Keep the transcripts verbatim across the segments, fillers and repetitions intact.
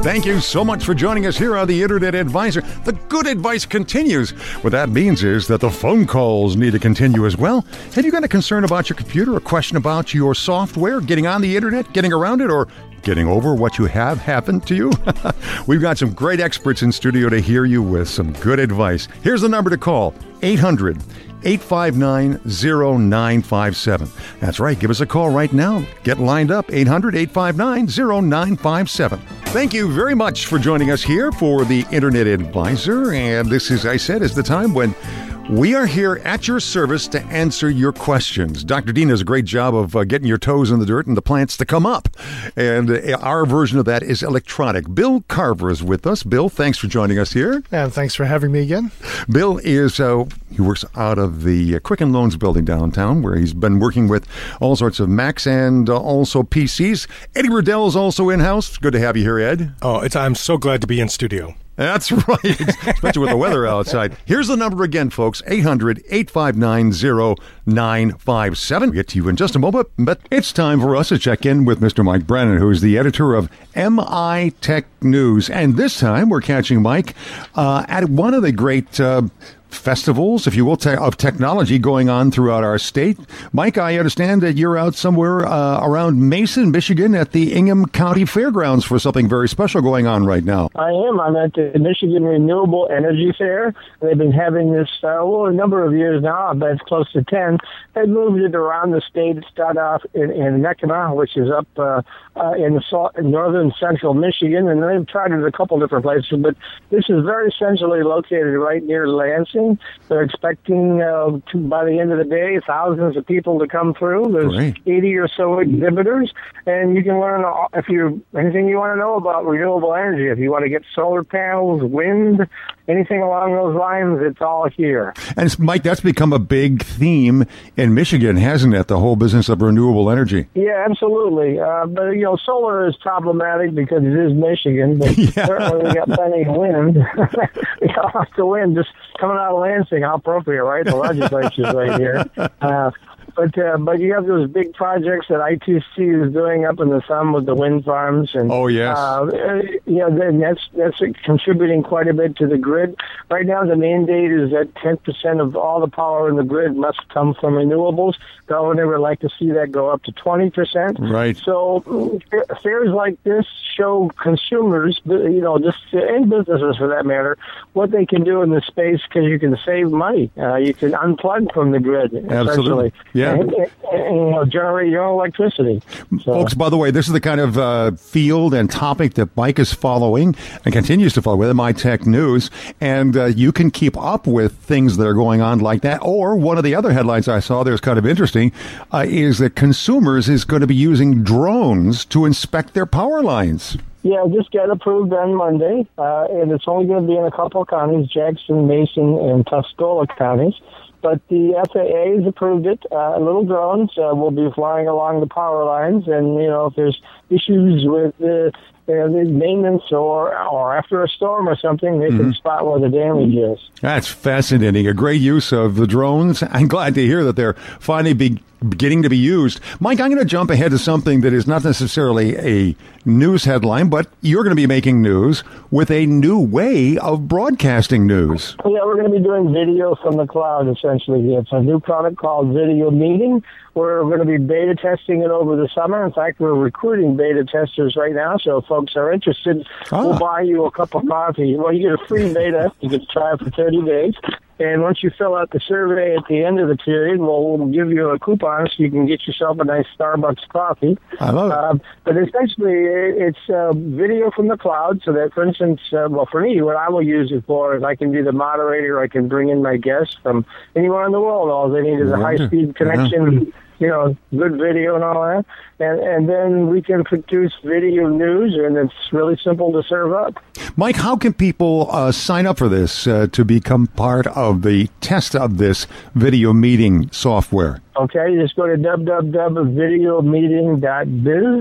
Thank you so much for joining us here on the Internet Advisor. The good advice continues. What that means is that the phone calls need to continue as well. Have you got a concern about your computer, a question about your software, getting on the Internet, getting around it, or getting over what you have happened to you? We've got some great experts in studio to hear you with some good advice. Here's the number to call, eight hundred, eight five nine, zero nine five seven. That's right, give us a call right now. Get lined up, eight hundred, eight five nine, zero nine five seven. Thank you very much for joining us here for the Internet Advisor. And this, as I said, is the time when we are here at your service to answer your questions. Doctor Dean does a great job of uh, getting your toes in the dirt and the plants to come up. And uh, our version of that is electronic. Bill Carver is with us. Bill, thanks for joining us here. And thanks for having me again. Bill is, uh, he works out of the uh, Quicken Loans building downtown, where he's been working with all sorts of Macs and uh, also P Cs. Eddie Riddell is also in-house. Good to have you here, Ed. Oh, it's, I'm so glad to be in studio. That's right, especially with the weather outside. Here's the number again, folks, eight hundred, eight five nine, zero nine five seven. We'll get to you in just a moment, but it's time for us to check in with Mister Mike Brennan, who is the editor of M I Tech News. And this time we're catching Mike uh, at one of the great uh, festivals, if you will, te- of technology going on throughout our state. Mike, I understand that you're out somewhere uh, around Mason, Michigan at the Ingham County Fairgrounds for something very special going on right now. I am. I'm at the Michigan Renewable Energy Fair. They've been having this, uh, well, a number of years now. I bet it's close to ten. They moved it around the state. It started off in, in Yakima, which is up uh, uh, in, the, in northern central Michigan, and they've tried it at a couple different places, but this is very centrally located right near Lansing. They're expecting, uh, to, by the end of the day, thousands of people to come through. There's Great. eighty or so exhibitors, and you can learn all, if you anything you want to know about renewable energy. If you want to get solar panels, wind, anything along those lines, it's all here. And Mike, that's become a big theme in Michigan, hasn't it? The whole business of renewable energy. Yeah, absolutely. Uh, but you know, solar is problematic because it is Michigan. But yeah. Certainly, we got plenty of wind. We got lots of wind just coming out of Lansing. How appropriate, right? The legislature's right here. Uh, But uh, but you have those big projects that I T C is doing up in the sun with the wind farms, and oh yes, uh, yeah, then that's that's contributing quite a bit to the grid. Right now, the mandate is that ten percent of all the power in the grid must come from renewables. Governor would like to see that go up to twenty percent. Right. So fairs like this show consumers, you know, just and businesses for that matter, what they can do in this space because you can save money. Uh, you can unplug from the grid. Absolutely. Yeah. And, and, and, you know, generate your own electricity. So. Folks, by the way, this is the kind of uh, field and topic that Mike is following and continues to follow with M I Tech News. And uh, you can keep up with things that are going on like that. Or one of the other headlines I saw there is kind of interesting, uh, is that consumers is going to be using drones to inspect their power lines. Yeah, just got approved on Monday, uh, and it's only going to be in a couple of counties, Jackson, Mason, and Tuscola counties. But the F A A has approved it. Uh, little drones uh, will be flying along the power lines, and, you know, if there's issues with uh, you know, the maintenance or or after a storm or something, they mm-hmm. can spot where the damage is. That's fascinating. A great use of the drones. I'm glad to hear that they're finally be beginning to be used. Mike, I'm going to jump ahead to something that is not necessarily a news headline, but you're going to be making news with a new way of broadcasting news. Yeah, we're going to be doing video from the cloud, essentially. It's a new product called Video Meeting. We're going to be beta testing it over the summer. In fact, we're recruiting beta testers right now, so if folks are interested, ah. we'll buy you a cup of coffee. Well, you get a free beta. You can try it for thirty days. And once you fill out the survey at the end of the period, we'll, we'll give you a coupon so you can get yourself a nice Starbucks coffee. I love it. Uh, but essentially, it's uh, video from the cloud so that, for instance, uh, well, for me, what I will use it for is I can be the moderator. I can bring in my guests from anywhere in the world. All they need is a high-speed connection. Yeah. You know, good video and all that. And and then we can produce video news, and it's really simple to serve up. Mike, how can people uh, sign up for this uh, to become part of the test of this video meeting software? Okay, just go to w w w dot video meeting dot biz,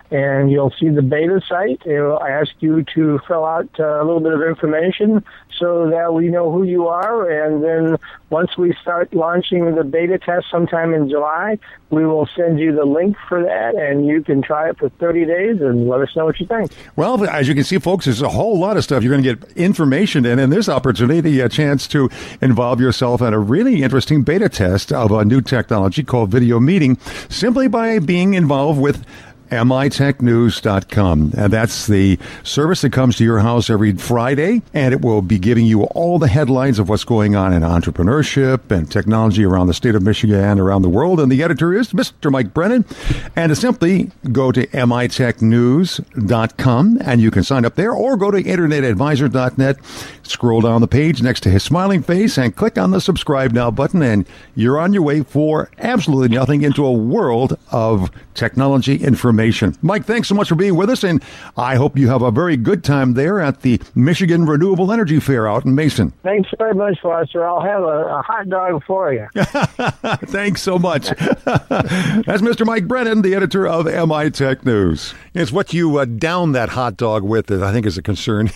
and you'll see the beta site. It'll ask you to fill out uh, a little bit of information so that we know who you are, and then once we start launching the beta test sometime in July, we will send you the link for that, and you can try it for thirty days and let us know what you think. Well, as you can see, folks, there's a whole lot of stuff you're going to get information in, and this opportunity, a chance to involve yourself in a really interesting beta test of a new technology called Video Meeting, simply by being involved with M I Tech News dot com. And that's the service that comes to your house every Friday, and it will be giving you all the headlines of what's going on in entrepreneurship and technology around the state of Michigan and around the world. And the editor is Mister Mike Brennan. And to simply go to M I Tech News dot com, and you can sign up there, or go to Internet Advisor dot net, scroll down the page next to his smiling face, and click on the subscribe now button, and you're on your way for absolutely nothing into a world of technology information. Mike, thanks so much for being with us, and I hope you have a very good time there at the Michigan Renewable Energy Fair out in Mason. Thanks very much, Foster. I'll have a, a hot dog for you. Thanks so much. That's Mister Mike Brennan, the editor of M I Tech News. It's what you uh, down that hot dog with that I think is a concern.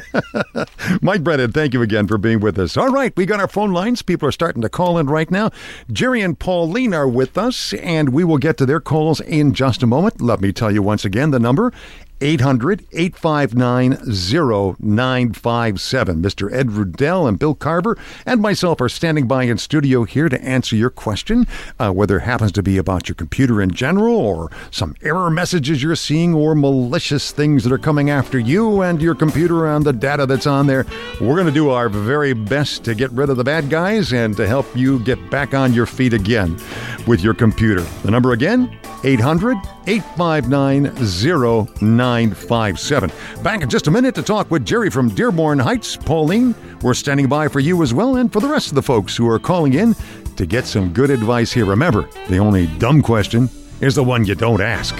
Mike Brennan, thank you again for being with us. All right, we got our phone lines. People are starting to call in right now. Jerry and Pauline are with us, and we will get to their calls in just a moment. Let me tell you once again the number, eight hundred, eight five nine, zero nine five seven. Mister Ed Rudell and Bill Carver and myself are standing by in studio here to answer your question, uh, whether it happens to be about your computer in general, or some error messages you're seeing, or malicious things that are coming after you and your computer and the data that's on there. We're going to do our very best to get rid of the bad guys and to help you get back on your feet again with your computer. The number again, eight hundred, eight five nine, zero nine five seven. Back in just a minute to talk with Jerry from Dearborn Heights. Pauline, we're standing by for you as well, and for the rest of the folks who are calling in to get some good advice here. Remember, the only dumb question is the one you don't ask.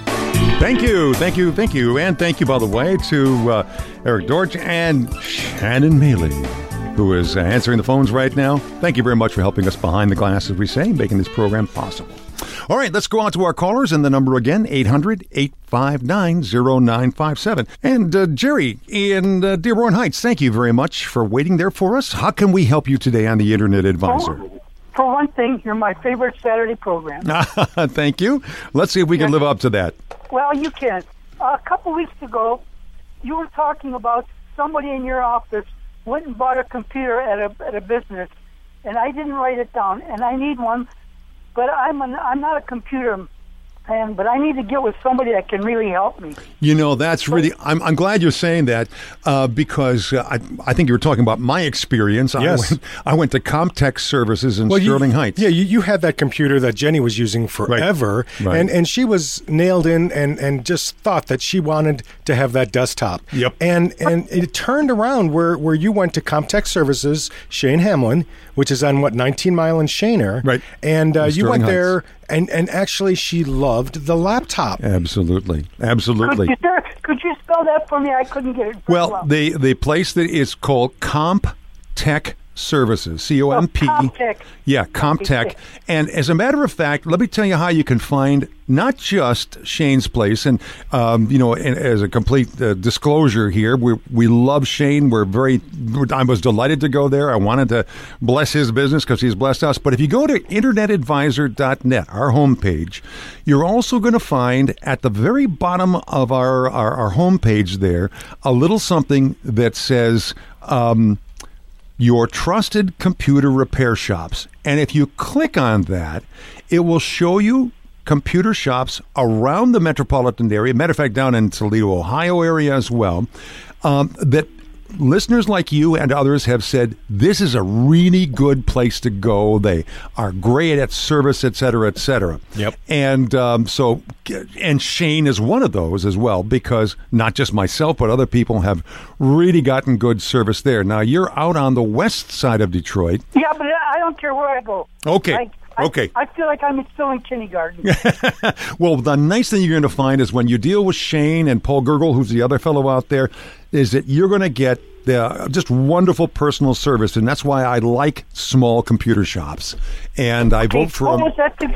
Thank you, thank you, thank you, and thank you, by the way, to uh, Eric Dorch and Shannon Maley, who is uh, answering the phones right now. Thank you very much for helping us behind the glass, as we say, making this program possible. All right, let's go on to our callers, and the number again, eight hundred, eight five nine, zero nine five seven. And uh, Jerry in uh, Dearborn Heights, thank you very much for waiting there for us. How can we help you today on the Internet Advisor? Oh, for one thing, you're my favorite Saturday program. Thank you. Let's see if we can live up to that. Well, you can. Uh, a couple weeks ago, you were talking about somebody in your office went and bought a computer at a at a business, and I didn't write it down, and I need one. But I'm an, I'm not a computer man, but I need to get with somebody that can really help me. You know, that's really, I'm I'm glad you're saying that uh, because uh, I I think you were talking about my experience. Yes. I went, I went to Comtech Services in Well, you- Sterling Heights. Yeah, you, you had that computer that Jenny was using forever, Right. and and she was nailed in and, and just thought that she wanted to have that desktop. Yep. And and it turned around where, where you went to Comtech Services, Shane Hamlin, which is on, what, nineteen Mile and Shaner. Right. And uh, In you Sterling went Heights. there, and, and actually she loved the laptop. Absolutely. Absolutely. Could you, sir, could you spell that for me? I couldn't get it. very Well, the, the place that is called Comtech Services, C O M P. Oh, Comtech. Yeah, Comtech. And as a matter of fact, let me tell you how you can find not just Shane's place. And, um, you know, and as a complete uh, disclosure here, we we love Shane. We're very, I was delighted to go there. I wanted to bless his business because he's blessed us. But if you go to Internet Advisor dot net, our homepage, you're also going to find at the very bottom of our, our, our homepage there a little something that says, um, your trusted computer repair shops. And if you click on that, it will show you computer shops around the metropolitan area, matter of fact, down in Toledo, Ohio area as well, um, that listeners like you and others have said, this is a really good place to go. They are great at service, et cetera, et cetera. Yep. And um, so, and Shane is one of those as well, because not just myself, but other people have really gotten good service there. Now, you're out on the west side of Detroit. Yeah, but I don't care where I go. Okay. I, I, Okay. I feel like I'm still in kindergarten. Well, the nice thing you're going to find is when you deal with Shane and Paul Gergel, who's the other fellow out there, is that you're going to get the just wonderful personal service, and that's why I like small computer shops. And I Okay, vote for what them. was that? The,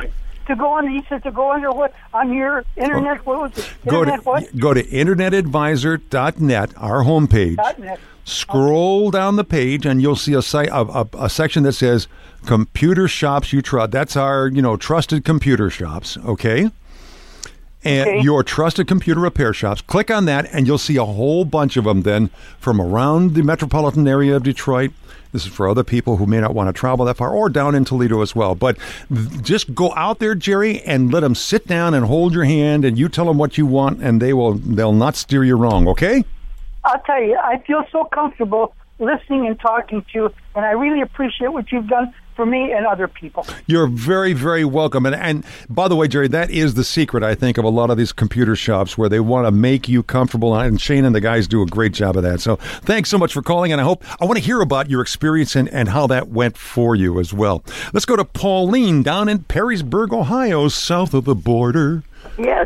to go on. He said to go under what on your internet? Oh. What was it? Go Internet to what? go to internet advisor dot net, our homepage. Dot net. Scroll down the page, and you'll see a, site, a, a, a section that says "Computer Shops You Trust." That's our, you know, trusted computer shops. Okay. And Okay. your trusted computer repair shops. Click on that, and you'll see a whole bunch of them then from around the metropolitan area of Detroit. This is for other people who may not want to travel that far, or down in Toledo as well. But just go out there, Jerry, and let them sit down and hold your hand, and you tell them what you want, and they will, they'll not steer you wrong, okay? I'll tell you, I feel so comfortable listening and talking to you, and I really appreciate what you've done for me and other people. You're very, very welcome. And, and by the way, Jerry, that is the secret, I think, of a lot of these computer shops where they want to make you comfortable. And Shane and the guys do a great job of that. So thanks so much for calling. And I hope I want to hear about your experience and, and how that went for you as well. Let's go to Pauline down in Perrysburg, Ohio, south of the border. Yes.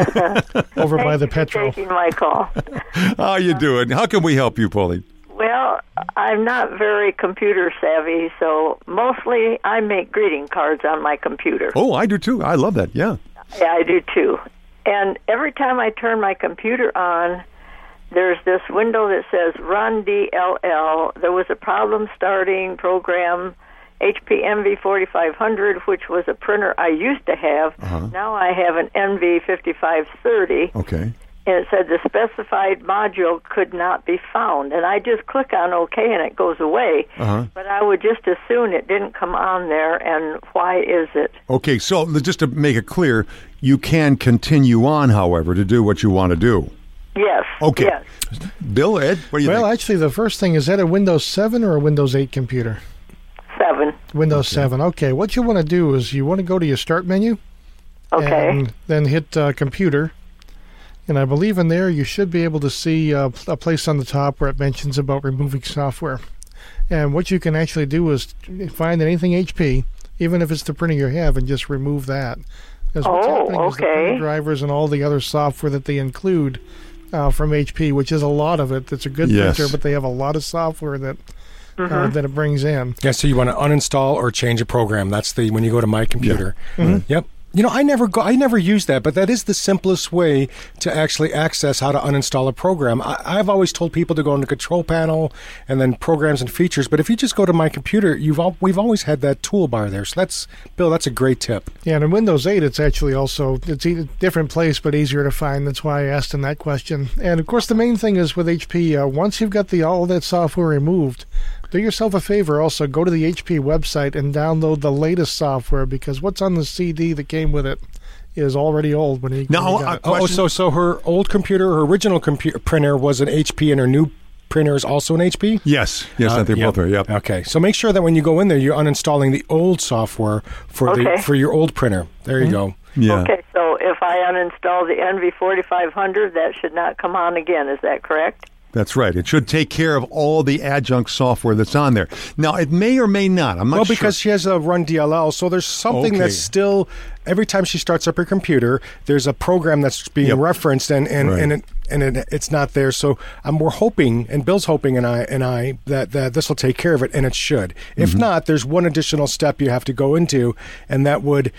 Over by Thank the you for petrol. taking my call. How you doing? How can we help you, Pauline? Well, I'm not very computer savvy, so mostly I make greeting cards on my computer. Oh, I do too. I love that. Yeah. Yeah, I do too. And every time I turn my computer on, there's this window that says Run D L L. There was a problem starting program H P N V forty-five hundred, which was a printer I used to have. Uh-huh. Now I have an N V fifty-five thirty. Okay. And it said the specified module could not be found. And I just click on OK and it goes away. Uh-huh. But I would just assume it didn't come on there, and why is it? Okay, so just to make it clear, you can continue on, however, to do what you want to do. Yes. Okay. Yes. Bill, Ed, what do you Well, think? actually, the first thing is that a Windows seven or a Windows eight computer? Seven. Windows seven. Okay, what you want to do is you want to go to your Start menu. Okay. And then hit uh, Computer. And I believe in there you should be able to see uh, a place on the top where it mentions about removing software. And what you can actually do is find anything H P, even if it's the printer you have, and just remove that. Because what's Oh, happening is the okay. printer drivers and all the other software that they include uh, from H P, which is a lot of it. It's a good Yes. printer, but they have a lot of software that Mm-hmm. uh, that it brings in. Yeah, so you want to uninstall or change a program. That's the when you go to My Computer. Yep. You know, I never go. I never use that, but that is the simplest way to actually access how to uninstall a program. I, I've always told people to go in the Control Panel and then Programs and Features. But if you just go to My Computer, you've al- we've always had that toolbar there. So that's Bill. That's a great tip. Yeah, and in Windows eight, it's actually also it's a different place, but easier to find. That's why I asked in that question. And of course, the main thing is with H P. Uh, once you've got the all that software removed, do yourself a favor. Also, go to the H P website and download the latest software, because what's on the C D that came with it is already old when you Now, when you got I- it. Oh, Question? so so her old computer, her original computer printer was an H P, and her new printer is also an H P. Yes. Yes, Uh, I think yep. both are. Yep. Okay, so make sure that when you go in there, you're uninstalling the old software for Okay. the for your old printer. There you go. Yeah. Okay, so if I uninstall the N V forty-five hundred, that should not come on again. Is that correct? That's right. It should take care of all the adjunct software that's on there. Now, it may or may not. I'm not Well, sure. because she has a Run D L L, so there's something Okay. that's still every time she starts up her computer, there's a program that's being Yep. referenced, and and Right. and it, and it, it's not there. So um, we're hoping, and Bill's hoping, and I and I that that this will take care of it, and it should. If Mm-hmm. not, there's one additional step you have to go into, and that would.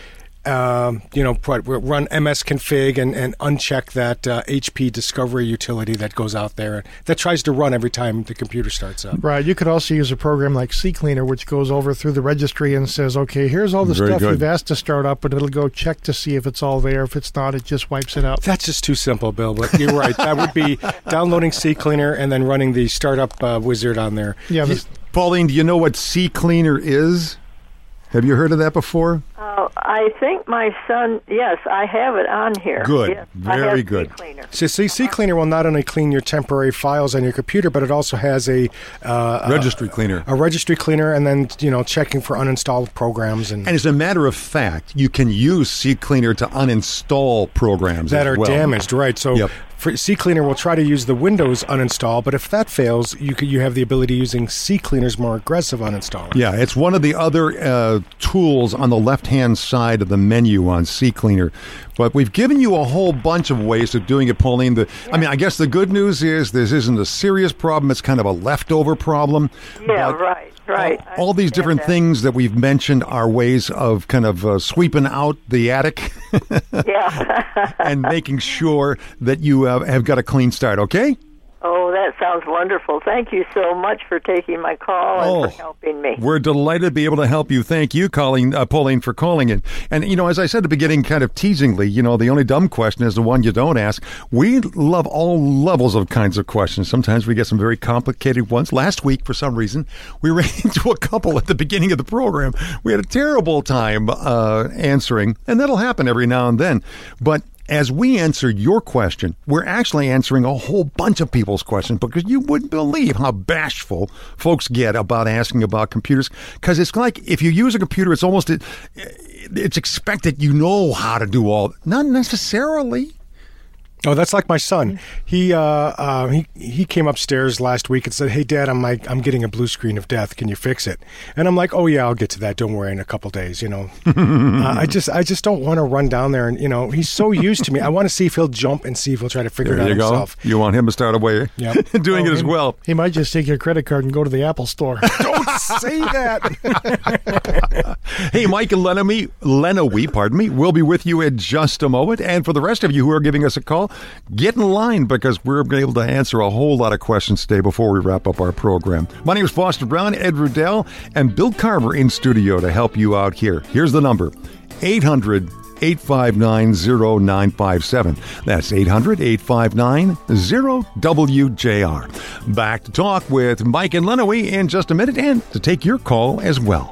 Um, you know, what, run M S config and, and uncheck that uh, H P Discovery utility that goes out there that tries to run every time the computer starts up. Right. You could also use a program like CCleaner, which goes over through the registry and says, okay, here's all the Very stuff good. you've asked to start up, but it'll go check to see if it's all there. If it's not, it just wipes it out. That's just too simple, Bill. But you're right. That would be downloading CCleaner and then running the startup uh, wizard on there. Yeah. This, Pauline, do you know what C Cleaner is? Have you heard of that before? Uh, I think my son, yes, I have it on here. Good. Yes, I Very have good. CCleaner. So C- CCleaner will not only clean your temporary files on your computer, but it also has a uh, Registry cleaner. a registry cleaner, and then you know checking for uninstalled programs and, And as a matter of fact, you can use C Cleaner to uninstall programs that as are well. damaged. Right. So Yep. for CCleaner will try to use the Windows uninstall, but if that fails, you could, you have the ability using CCleaner's more aggressive uninstaller. Yeah, it's one of the other uh, tools on the left-hand side of the menu on CCleaner. But we've given you a whole bunch of ways of doing it, Pauline. The, I mean, I guess the good news is this isn't a serious problem. It's kind of a leftover problem. Yeah, right, right. All, all these different that. things that we've mentioned are ways of kind of uh, sweeping out the attic Yeah. and making sure that you uh, have got a clean start, okay? Oh, that sounds wonderful. Thank you so much for taking my call and Oh, for helping me. We're delighted to be able to help you. Thank you, Colleen, uh, Pauline, for calling in. And, you know, as I said at the beginning, kind of teasingly, you know, the only dumb question is the one you don't ask. We love all levels of kinds of questions. Sometimes we get some very complicated ones. Last week, for some reason, we ran into a couple at the beginning of the program. We had a terrible time uh, answering, and that'll happen every now and then. But as we answer your question, we're actually answering a whole bunch of people's questions because you wouldn't believe how bashful folks get about asking about computers. Because it's like if you use a computer, it's almost it's expected you know how to do all. Not necessarily. Oh, that's like my son. He uh, uh, he he came upstairs last week and said, "Hey, Dad, I'm like I'm getting a blue screen of death. Can you fix it?" And I'm like, "Oh yeah, I'll get to that. Don't worry, in a couple days." You know, uh, I just I just don't want to run down there and you know he's so used to me. I want to see if he'll jump and see if he'll try to figure There it out you go. himself. You want him to start away Yep. doing Oh, it as he- well. He might just take your credit card and go to the Apple store. Don't say that. Hey, Mike and Lenawee, Lenawee, pardon me, we'll be with you in just a moment. And for the rest of you who are giving us a call, get in line because we're able to answer a whole lot of questions today before we wrap up our program. My name is Foster Brown, Ed Rudell, and Bill Carver in studio to help you out here. Here's the number, eight hundred, eight five nine, zero nine five seven. That's eight hundred, eight five nine, zero W J R. Back to talk with Mike and Lenawee in just a minute and to take your call as well.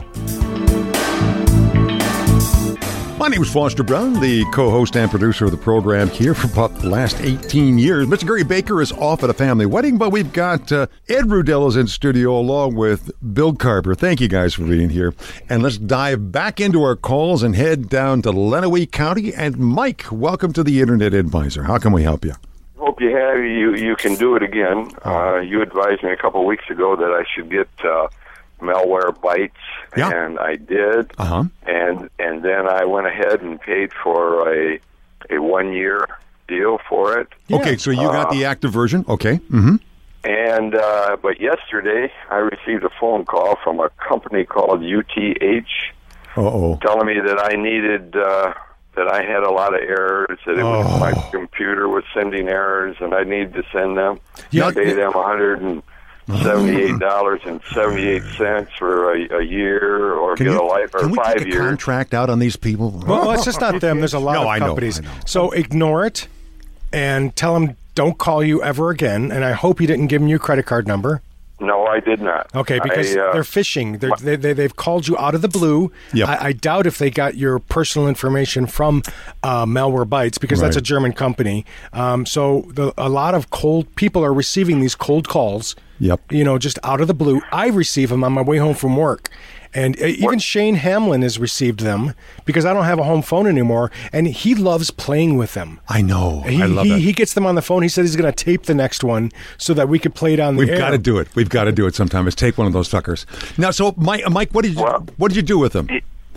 My name is Foster Brown, the co-host and producer of the program here for about the last eighteen years. Mister Gary Baker is off at a family wedding, but we've got uh, Ed Rudell is in studio along with Bill Carver. Thank you guys for being here. And let's dive back into our calls and head down to Lenawee County. And Mike, welcome to the Internet Advisor. How can we help you? Hope you have you you can do it again. Uh, you advised me a couple of weeks ago that I should get uh, Malwarebytes, Yeah. and I did. Uh-huh. And and then I went ahead and paid for a a one year deal for it. Okay, so you got Uh, the active version. Okay. Mm-hmm. And uh, but yesterday I received a phone call from a company called U T H Uh-oh. telling me that I needed uh, that I had a lot of errors, that it was Oh. my computer was sending errors, and I needed to send them Yeah. pay them one hundred and seventy-eight dollars and seventy-eight cents for a, a year, or Can get you, a life or can we five take a years. contract out on these people? Well, it's just not them. There's a lot No, of I know, companies. I know. So ignore it and tell them don't call you ever again. And I hope you didn't give them your credit card number. No, I did not. Okay, because I, uh, they're phishing. They're, they, they, they've called you out of the blue. Yep. I, I doubt if they got your personal information from uh, Malwarebytes because that's Right. a German company. Um, so the, a lot of cold people are receiving these cold calls. Yep. You know, just out of the blue. I receive them on my way home from work. And uh, even Shane Hamlin has received them because I don't have a home phone anymore. And he loves playing with them. I know. He, I love he, that. he gets them on the phone. He said he's going to tape the next one so that we could play it on the We've air. got to do it. We've got to do it sometime. Let's take one of those suckers. Now, so Mike, uh, Mike, what did you Well- what did you do with them?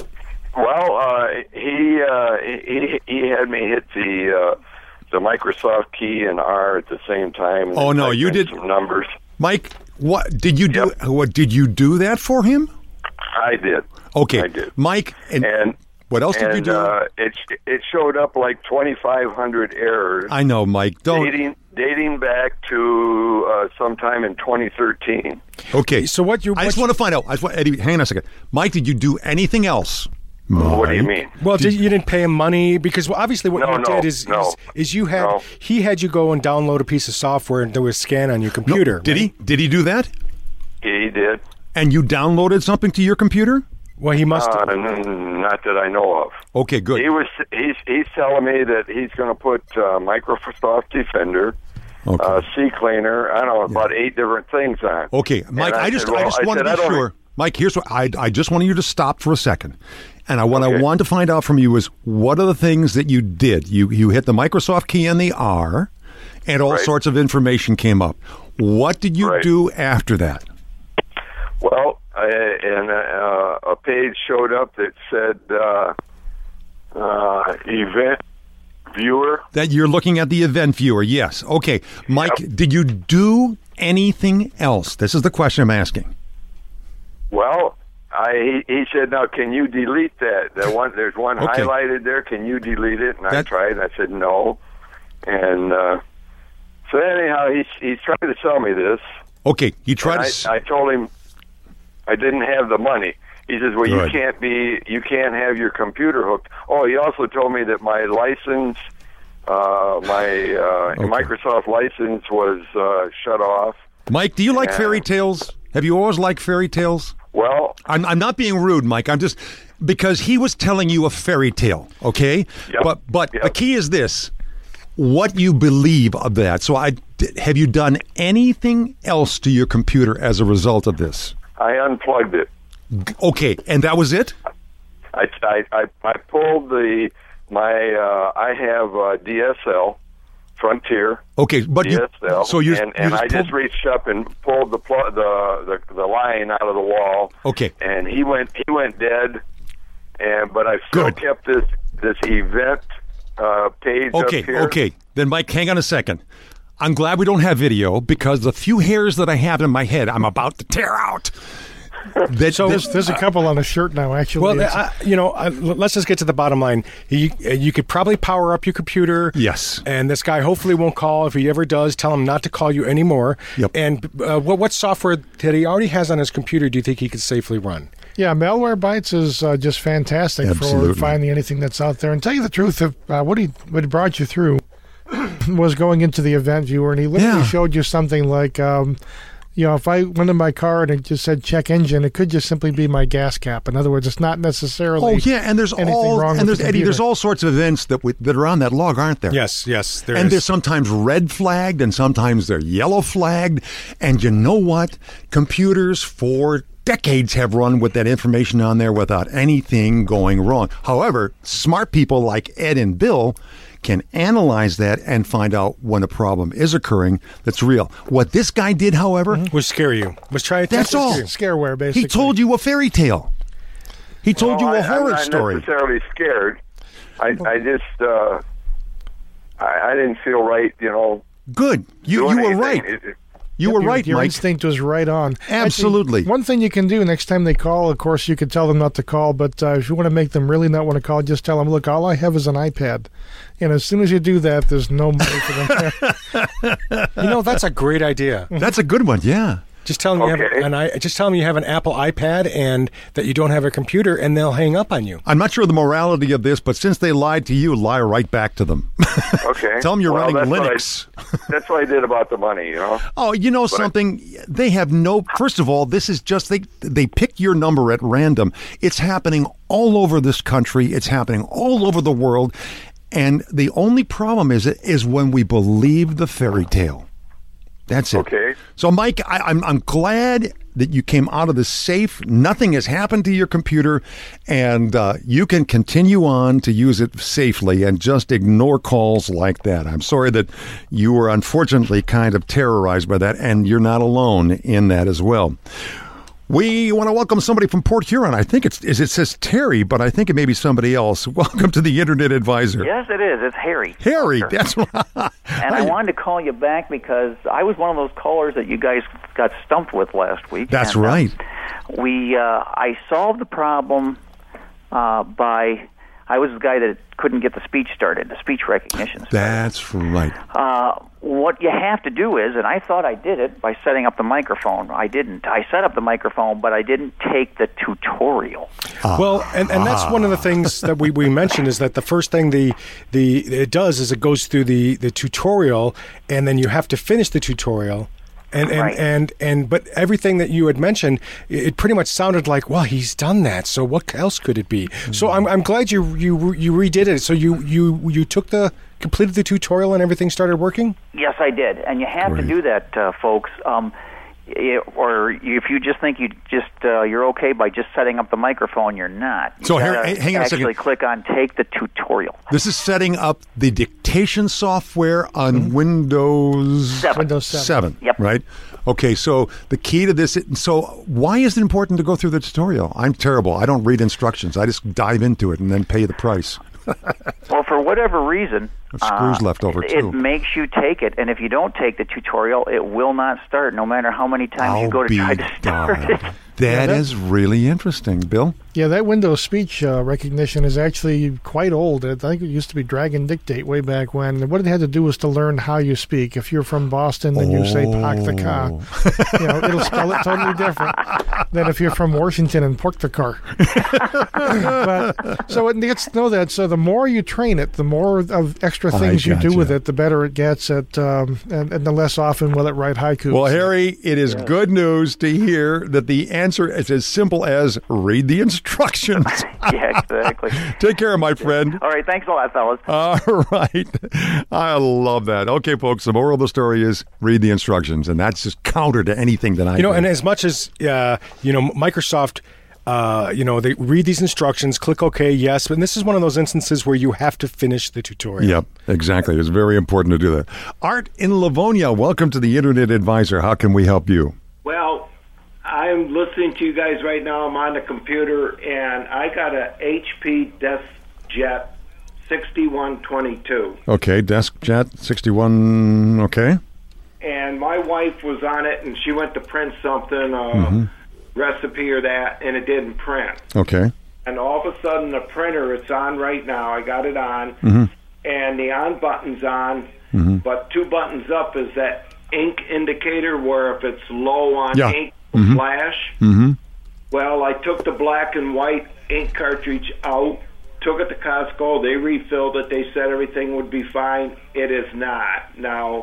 Well, uh, he, uh, he he had me hit the uh, the Microsoft key and R at the same time. and Oh, no, type you in did- some numbers. Mike, what did you do? Yep. What did you do that for him? I did. Okay, I did. Mike, and, And what else did and you do? Uh, it it showed up like twenty-five hundred errors. I know, Mike. Don't. dating dating back to uh, sometime in twenty thirteen. Okay, So what you- I just what- want to find out. I just want, Eddie, hang on a second. Mike, did you do anything else? What do you Mike? mean? Well, did, you didn't pay him money because well, obviously what No, you no, did is, no, is is you had no. he had you go and download a piece of software and do a scan on your No, computer. did he? Did he do that? He did. And you downloaded something to your computer? Well, he must. Uh, n- not that I know of. Okay, good. He was he's he's telling me that he's going to put uh, Microsoft Defender, Okay. uh, CCleaner, I don't know, about eight different things on. Okay, Mike, And I, just said, I well, just want said, to I be don't- sure. Mike, here's what I I just wanted you to stop for a second. And I, what I Okay. wanted to find out from you is what are the things that you did? You you hit the Microsoft key and the R, and all Right. sorts of information came up. What did you Right. do after that? Well, I, and uh, a page showed up that said uh, uh, event viewer. That you're looking at the event viewer, yes. Okay. Mike, Yep. did you do anything else? This is the question I'm asking. Well, I he, he said, now can you delete that? That one, there's one Okay. highlighted there. Can you delete it? And I That- tried. And I said no. And uh, so anyhow, he's he's trying to sell me this. Okay, you tried And to... s- I, I told him I didn't have the money. He says, well, Good. you can't be, you can't have your computer hooked. Oh, he also told me that my license, uh, my uh, Okay. Microsoft license was uh, shut off. Mike, do you like Yeah. fairy tales? Have you always liked fairy tales? Well, I'm, I'm not being rude, Mike. I'm just... Because he was telling you a fairy tale, okay? Yep. But but Yep. the key is this. What you believe of that. So I... Have you done anything else to your computer as a result of this? I unplugged it. Okay, and that was it? I, I, I, I pulled the, my, uh, I have uh, D S L, Frontier, Okay, but D you... S L, So you... and, you and I pulled- just reached up and pulled the, pl- the, the, the line out of the wall. Okay. And he went, he went dead, and, but I still Good. kept this, this event uh, page Okay, up here. okay. Then, Mike, hang on a second. I'm glad we don't have video because the few hairs that I have in my head, I'm about to tear out. That, So that- there's, there's a couple on a shirt now, actually. Well, It's- I, you know, I, let's just get to the bottom line. You, you could probably power up your computer. Yes. And this guy hopefully won't call. If he ever does, tell him not to call you anymore. Yep. And uh, what, what software that he already has on his computer do you think he could safely run? Yeah, Malwarebytes is uh, just fantastic Absolutely. for finding anything that's out there. And tell you the truth, if, uh, what he what he brought you through was going into the event viewer, and he literally Yeah. showed you something like, um, you know, if I went in my car and it just said check engine, it could just simply be my gas cap. In other words, it's not necessarily. Oh yeah, and there's anything all wrong and with there's the Eddie. There's computer. all sorts of events that we, that are on that log, aren't there? Yes, yes. There and is. they're sometimes red flagged, and sometimes they're yellow flagged. And you know what? Computers for decades have run with that information on there without anything going wrong. However, smart people like Ed and Bill can analyze that and find out when a problem is occurring that's real. What this guy did, however, was scare you. Was try to That's all. Scareware, basically. he told you a fairy tale. He told Well, you a I, horror I'm not story. necessarily scared. I, I just, uh, I, I didn't feel right, you know. Good. You doing you were anything. right. It- it- You were Your- right, Your Mike. instinct was right on. Absolutely. Actually, one thing you can do next time they call, of course, you could tell them not to call, but uh, if you want to make them really not want to call, just tell them, look, all I have is an iPad. And as soon as you do that, there's no money for them. You know, that's a great idea. That's a good one. Yeah. Just tell them you have Okay. an I. Just tell them you have an Apple iPad and that you don't have a computer, and they'll hang up on you. I'm not sure the morality of this, but since they lied to you, lie right back to them. Okay. Tell them you're Well, running that's what I- Linux. That's what I did about the money, you know. Oh, you know something? They have no. First of all, this is just they they picked your number at random. It's happening all over this country. It's happening all over the world, and the only problem is is when we believe the fairy tale. That's it. Okay. So, Mike, I, I'm I'm glad that you came out of this safe. Nothing has happened to your computer, and uh, you can continue on to use it safely and just ignore calls like that. I'm sorry that you were unfortunately kind of terrorized by that, and you're not alone in that as well. We want to welcome somebody from Port Huron. I think it's it says Terry, but I think it may be somebody else. Welcome to the Internet Advisor. Yes, it is. It's Harry. Harry, Parker. that's right. And I wanted to call you back because I was one of those callers that you guys got stumped with last week. That's and, uh, right. we, uh, I solved the problem uh, by, I was the guy that couldn't get the speech started, the speech recognition. started. That's right. Uh, what you have to do is, and I thought I did it by setting up the microphone. I didn't. I set up the microphone, but I didn't take the tutorial. Well, and, and that's one of the things that we, we mentioned is that the first thing the the it does is it goes through the, the tutorial, and then you have to finish the tutorial. And and, Right. and and but everything that you had mentioned, it it pretty much sounded like, well, he's done that. So what else could it be? So I'm I'm glad you you you redid it. So you you you took the completed the tutorial and everything started working. Yes, I did, and you have Great. to do that, uh, folks. Um, it, or if you just think you just uh, you're okay by just setting up the microphone, you're not. You So here- gotta hang on a actually second. click on take the tutorial. This is setting up the dictation software on Windows Seven. Windows seven. seven, Yep. right? Okay, so the key to this, so why is it important to go through the tutorial? I'm terrible. I don't read instructions. I just dive into it and then pay the price. Well, for whatever reason, Have screws uh, left over, too. it makes you take it, and if you don't take the tutorial, it will not start, no matter how many times you I'll go to be try to start darned. it. That that- is really interesting, Bill. Yeah, that Windows speech uh, recognition is actually quite old. I think it used to be Dragon Dictate way back when. What it had to do was to learn how you speak. If you're from Boston and you say "park the car," you know, it'll spell it totally different than if you're from Washington and "pork the car." But, so it gets to know that. So the more you train it, the more of extra I things you do gotcha. with it, the better it gets at, um, and, and the less often will it write haikus. Well, Harry, it is good news to hear that the answer is as simple as read the instructions. Yeah, exactly. Take care, my friend. All right, thanks a lot, fellas. All right. I love that. Okay, folks, the moral of the story is read the instructions, and that's just counter to anything that I You know, do. and as much as uh, you know, Microsoft, uh, you know, they read these instructions, click OK, yes, but this is one of those instances where you have to finish the tutorial. Yep, exactly. It's very important to do that. Art in Livonia, welcome to the Internet Advisor. How can we help you? Well, I'm listening to you guys right now. I'm on the computer, and I got a H P DeskJet sixty-one twenty-two. Okay, DeskJet sixty-one, okay. And my wife was on it, and she went to print something, a recipe or that, and it didn't print. Okay. And all of a sudden, the printer, it's on right now. I got it on, and the on button's on, but two buttons up is that ink indicator where if it's low on Yeah. ink, it'll flash. Mm-hmm. Well, I took the black and white ink cartridge out, took it to Costco. They refilled it. They said everything would be fine. It is not. Now,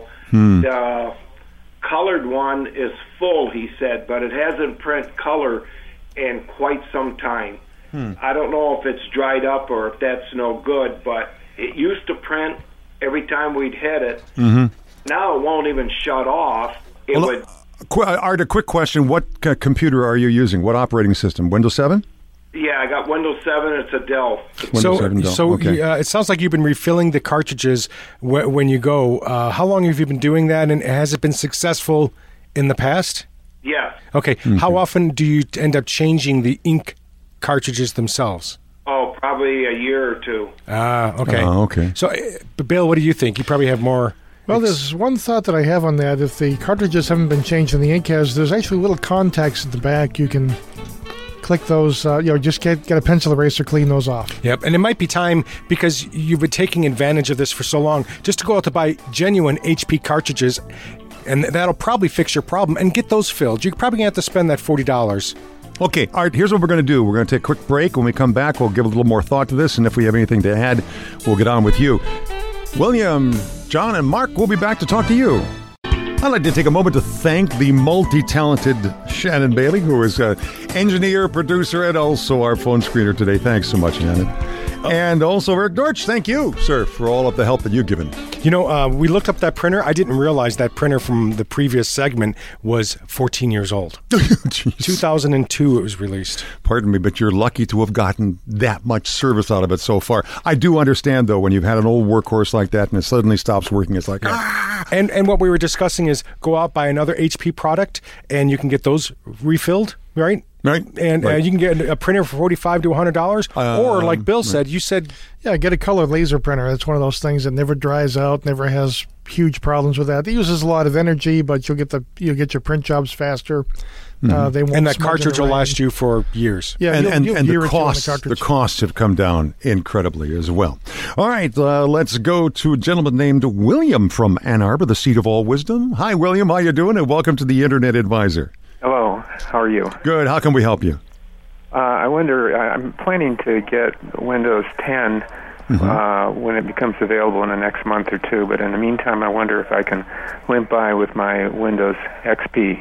the colored one is full, he said, but it hasn't print color in quite some time. I don't know if it's dried up or if that's no good, but it used to print every time we'd hit it. Now it won't even shut off. It Well, would... Qu- Art, a quick question. What uh, computer are you using? What operating system? Windows seven? Yeah, I got Windows seven. It's a Dell. Windows So, seven, Dell. so Okay. uh, it sounds like you've been refilling the cartridges wh- when you go. Uh, how long have you been doing that, and has it been successful in the past? Yes. Okay. How often do you end up changing the ink cartridges themselves? Oh, probably a year or two. Ah, okay. Oh, okay. So, uh, but Bill, what do you think? You probably have more. Well, there's one thought that I have on that. If the cartridges haven't been changed and the ink has, there's actually little contacts at the back. You can click those, uh, you know, just get, get a pencil eraser, clean those off. Yep, and it might be time, because you've been taking advantage of this for so long, just to go out to buy genuine H P cartridges, and that'll probably fix your problem, and get those filled. You're probably going to have to spend that forty dollars. Okay, Art, here's what we're going to do. We're going to take a quick break. When we come back, we'll give a little more thought to this, and if we have anything to add, we'll get on with you. William, John, and Mark will be back to talk to you. I'd like to take a moment to thank the multi-talented Shannon Bailey, who is an engineer, producer, and also our phone screener today. Thanks so much, Shannon. And also Eric Dortch, thank you, sir, for all of the help that you've given. You know, uh, we looked up that printer. I didn't realize that printer from the previous segment was fourteen years old. Jeez. two thousand two it was released. Pardon me, but you're lucky to have gotten that much service out of it so far. I do understand, though, when you've had an old workhorse like that and it suddenly stops working, it's like, ah! And and what we were discussing is go out, buy another H P product, and you can get those refilled, right? Right. And Right. Uh, you can get a printer for forty-five to one hundred dollars. Uh, or, like Bill said, you said, Yeah, get a color laser printer. That's one of those things that never dries out, never has huge problems with that. It uses a lot of energy, but you'll get the you'll get your print jobs faster. Uh, they won't and that smudge in cartridge the will rain. last you for years. Yeah, and you'll, and, you'll and gear the it to on costs the, cartridge. costs have come down incredibly as well. All right, uh, let's go to a gentleman named William from Ann Arbor, the seat of all wisdom. Hi, William. How you doing? And welcome to the Internet Advisor. Hello, how are you? Good. How can we help you? Uh, I wonder, I'm planning to get Windows ten Mm-hmm. uh, when it becomes available in the next month or two, but in the meantime, I wonder if I can limp by with my Windows X P.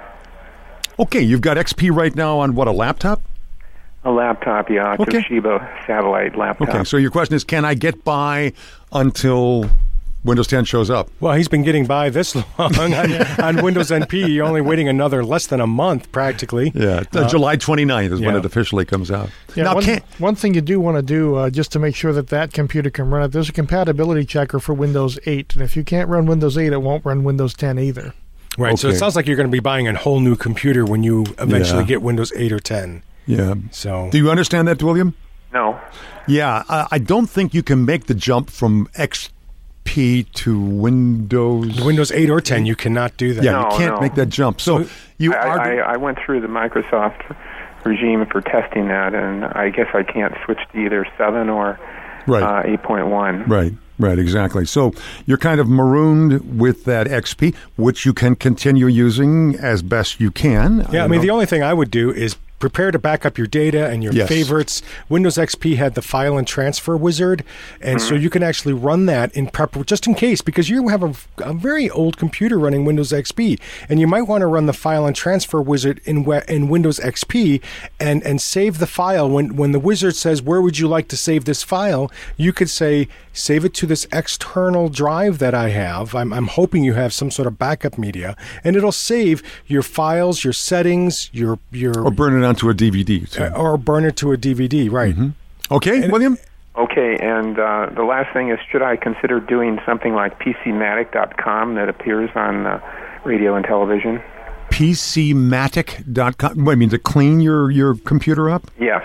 Okay, you've got X P right now on what, a laptop? A laptop, yeah, a Okay. Toshiba satellite laptop. Okay, so your question is, can I get by until Windows ten shows up. Well, he's been getting by this long on, on Windows N P. You're only waiting another less than a month, practically. Yeah, uh, July twenty-ninth is yeah. when it officially comes out. Yeah, now, one, can't, one thing you do want to do, uh, just to make sure that that computer can run it, there's a compatibility checker for Windows eight. And if you can't run Windows eight, it won't run Windows ten either. Right, okay. So it sounds like you're going to be buying a whole new computer when you eventually yeah. get Windows eight or ten. Yeah. So, do you understand that, William? No. Yeah, I, I don't think you can make the jump from X P to Windows. Windows eight or ten, you cannot do that. Yeah, no, you can't no. make that jump. So, you I, are. I, I went through the Microsoft regime for testing that, and I guess I can't switch to either seven or right. uh, eight point one. Right. Right, exactly. So you're kind of marooned with that X P, which you can continue using as best you can. Yeah, I, I mean, know. the only thing I would do is prepare to back up your data and your yes. favorites. Windows X P had the file and transfer wizard, and mm-hmm. so you can actually run that in prep just in case, because you have a, a very old computer running Windows X P, and you might want to run the file and transfer wizard in in Windows X P and and save the file. When when the wizard says, where would you like to save this file, you could say, save it to this external drive that I have. I'm, I'm hoping you have some sort of backup media, and it'll save your files, your settings, your your or burn it onto a D V D, too. Uh, or burn it to a D V D, right? Mm-hmm. Okay, and William. Okay, and uh, the last thing is, should I consider doing something like P C matic dot com that appears on uh, radio and television? P C matic dot com. What, I mean, to clean your, your computer up? Yes.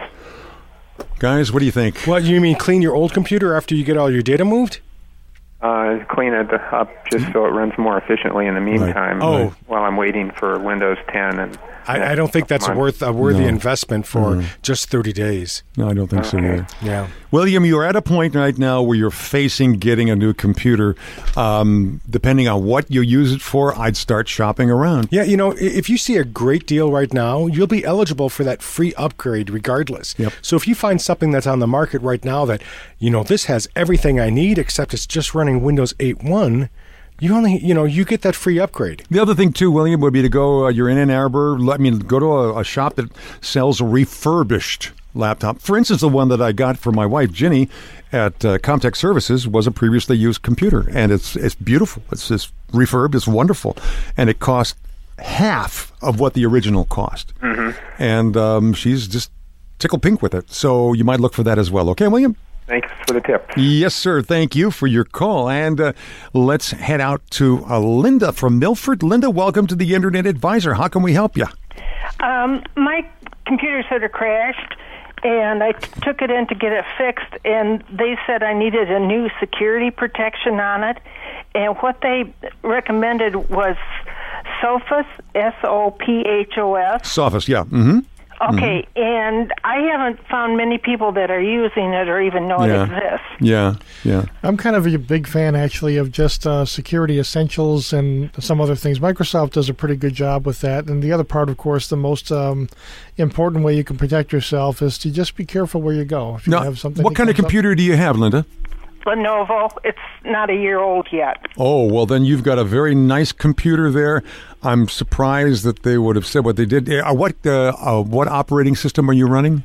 Guys, what do you think? What, you mean clean your old computer after you get all your data moved? Uh, clean it up just so it runs more efficiently in the meantime. Right. Oh. While I'm waiting for Windows ten. And I, I don't think that's a worth a worthy no. investment for mm. just thirty days. No, I don't think okay. so either. Yeah. William, you're at a point right now where you're facing getting a new computer. Um, depending on what you use it for, I'd start shopping around. Yeah, you know, if you see a great deal right now, you'll be eligible for that free upgrade regardless. Yep. So if you find something that's on the market right now that, you know, this has everything I need except it's just running Windows eight point one, you only, you know, you get that free upgrade. The other thing, too, William, would be to go, uh, you're in Ann Arbor, I mean, go to a, a shop that sells a refurbished laptop. For instance, the one that I got for my wife, Ginny, at uh, Comtech Services was a previously used computer, and it's it's beautiful. It's this refurbed, it's wonderful, and it cost half of what the original cost. Mm-hmm. And um, she's just tickled pink with it. So you might look for that as well. Okay, William? Thanks for the tip. Yes, sir. Thank you for your call. And uh, let's head out to uh, Linda from Milford. Linda, welcome to the Internet Advisor. How can we help you? Um, my computer sort of crashed, and I t- took it in to get it fixed, and they said I needed a new security protection on it. And what they recommended was Sophos, S O P H O S. Sophos, yeah. Mm-hmm. Okay, mm-hmm. and I haven't found many people that are using it or even know yeah. it exists. Yeah, yeah. I'm kind of a big fan, actually, of just uh, Security Essentials and some other things. Microsoft does a pretty good job with that. And the other part, of course, the most um, important way you can protect yourself is to just be careful where you go. If you now, have something what kind of computer up, do you have, Linda? Lenovo. It's not a year old yet. Oh, well, then you've got a very nice computer there. I'm surprised that they would have said what they did. Uh, what uh, uh, what operating system are you running?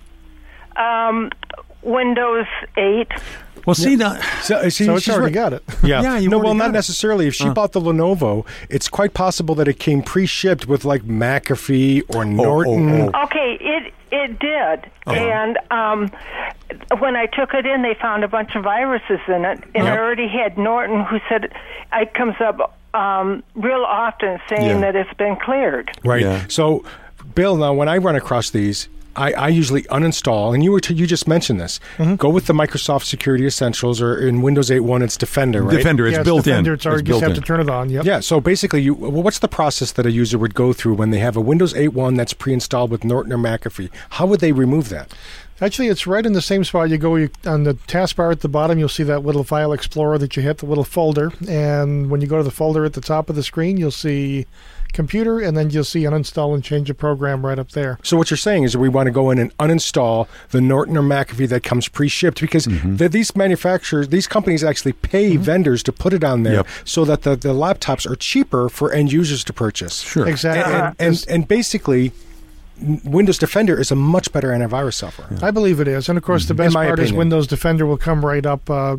Um, Windows eight. Well, see, now, so, see, so it's she's already right. got it. Yeah, yeah you no, well, not it. necessarily. If she uh. bought the Lenovo, it's quite possible that it came pre-shipped with like McAfee or Norton. Oh, oh, oh. Okay, it it did, uh-huh. and um, when I took it in, they found a bunch of viruses in it, and yep. I already had Norton, who said it comes up um, real often saying yeah. that it's been cleared. Right. Yeah. So, Bill, now when I run across these, I, I usually uninstall, and you were t- you just mentioned this. Mm-hmm. Go with the Microsoft Security Essentials, or in Windows eight point one, it's Defender, right? Defender, it's yeah, built it's Defender, in. It's already, it's just built have in. to turn it on. Yep. Yeah. So basically, you well, what's the process that a user would go through when they have a Windows eight point one that's pre-installed with Norton or McAfee? How would they remove that? Actually, it's right in the same spot. You go you, on the taskbar at the bottom, you'll see that little file explorer that you hit, the little folder. And when you go to the folder at the top of the screen, you'll see computer, and then you'll see uninstall and change a program right up there. So what you're saying is that we want to go in and uninstall the Norton or McAfee that comes pre-shipped, because mm-hmm. the, these manufacturers, these companies actually pay mm-hmm. vendors to put it on there yep. so that the, the laptops are cheaper for end users to purchase. Sure. Exactly. And, and, and, and basically, Windows Defender is a much better antivirus software. I believe it is. And, of course, the best part opinion. is Windows Defender will come right up. Uh,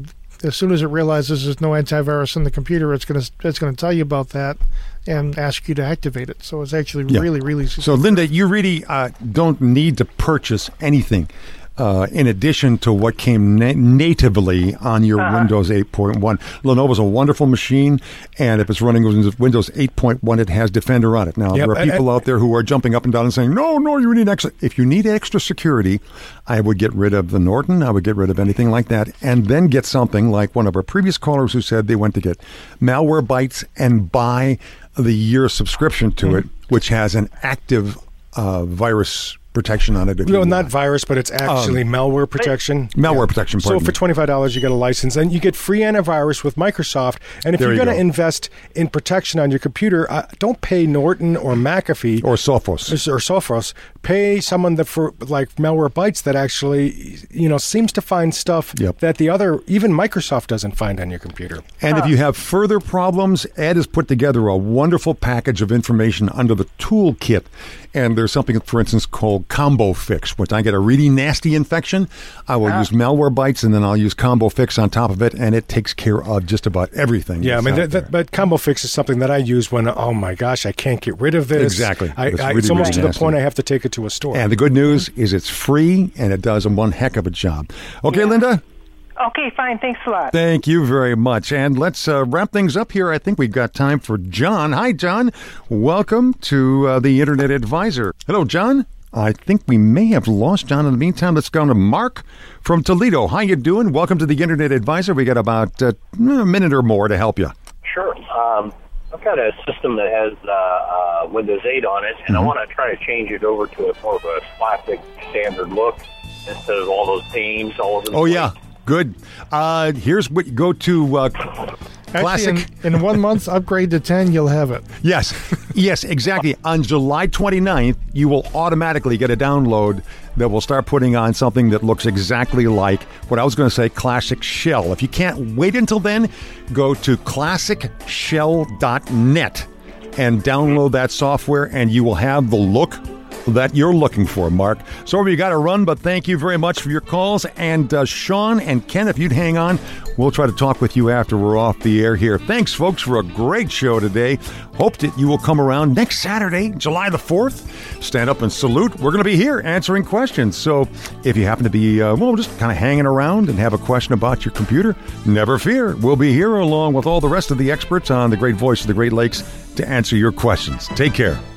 as soon as it realizes there's no antivirus in the computer, it's going to it's going to tell you about that and ask you to activate it. So it's actually Yeah. really, really... So, Linda, you really uh, don't need to purchase anything uh, in addition to what came na- natively on your Uh-huh. Windows eight point one. Lenovo's a wonderful machine, and if it's running Windows eight point one, it has Defender on it. Now, Yep, there are and- people out there who are jumping up and down and saying, no, no, you need extra. If you need extra security, I would get rid of the Norton. I would get rid of anything like that, and then get something like one of our previous callers who said they went to get Malwarebytes and buy the year subscription to Mm-hmm. it, which has an active uh, virus protection on it. if No, you not want. virus, but it's actually Um, malware protection. Malware protection, So pardon for me. twenty-five dollars, you get a license, and you get free antivirus with Microsoft. And if There you're you going to go. invest in protection on your computer, uh, don't pay Norton or McAfee Or Sophos. or Sophos. Pay someone that for like Malwarebytes that actually, you know, seems to find stuff Yep. that the other, even Microsoft doesn't find on your computer. And if you have further problems, Ed has put together a wonderful package of information under the toolkit. And there's something, for instance, called Combo Fix. When I get a really nasty infection, I will use Malwarebytes, and then I'll use Combo Fix on top of it, and it takes care of just about everything. Yeah, I that's mean, out that, there. that, but Combo Fix is something that I use when, oh my gosh, I can't get rid of this. Exactly. I, It's I, really, it's almost really to the nasty. point I have to take it to a store. And the good news is it's free, and it does a one heck of a job. Okay, Linda? Okay, fine. Thanks a lot. Thank you very much. And let's uh, wrap things up here. I think we've got time for John. Hi, John. Welcome to uh, the Internet Advisor. Hello, John. I think we may have lost John in the meantime. Let's go to Mark from Toledo. How you doing? Welcome to the Internet Advisor. We got about uh, a minute or more to help you. Sure. Um, I've got a system that has uh, uh, Windows eight on it, and I Mhm. want to try to change it over to a more of a classic standard look instead of all those themes all over the Oh, place. yeah. Good. Uh, here's what you go to uh, Classic. Actually, in, in one month, upgrade to ten, you'll have it. Yes, yes, exactly. On July twenty-ninth, you will automatically get a download that will start putting on something that looks exactly like what I was going to say, Classic Shell. If you can't wait until then, go to classic shell dot net and download that software, and you will have the look that you're looking for, Mark. So we got to run, but thank you very much for your calls. And uh, Sean and Ken, if you'd hang on, we'll try to talk with you after we're off the air here. Thanks, folks, for a great show today. Hope that you will come around next Saturday, July the fourth. Stand up and salute. We're going to be here answering questions. So if you happen to be, uh, well, just kind of hanging around and have a question about your computer, never fear. We'll be here along with all the rest of the experts on the Great Voice of the Great Lakes to answer your questions. Take care.